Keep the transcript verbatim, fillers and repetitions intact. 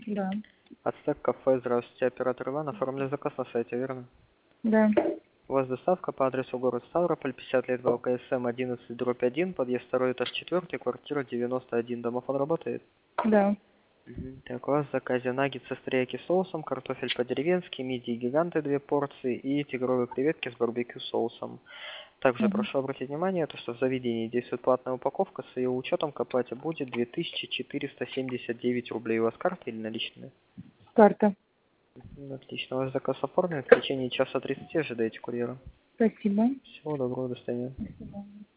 Да. Ацтек кафе, здравствуйте, оператор Иван, оформили заказ на сайте, верно? Да. У вас доставка по адресу город Ставрополь, пятьдесят лет ВЛКСМ одиннадцать дробь один, подъезд второй этаж четыре, квартира девяносто один. Домофон работает? Да. Мгм. Так, у вас в заказе наггетсы с терияки соусом, картофель по-деревенски, мидии гиганты две порции и тигровые креветки с барбекю соусом. Также Угу. прошу обратить внимание, то, что в заведении действует платная упаковка, с ее учетом к оплате будет две тысячи четыреста семьдесят девять рублей. У вас карта или наличные? Карта. Мгм, отлично. Ваш заказ оформлен. В течение часа тридцати ожидаете курьера. Спасибо. Всего доброго, до свидания. До свидания.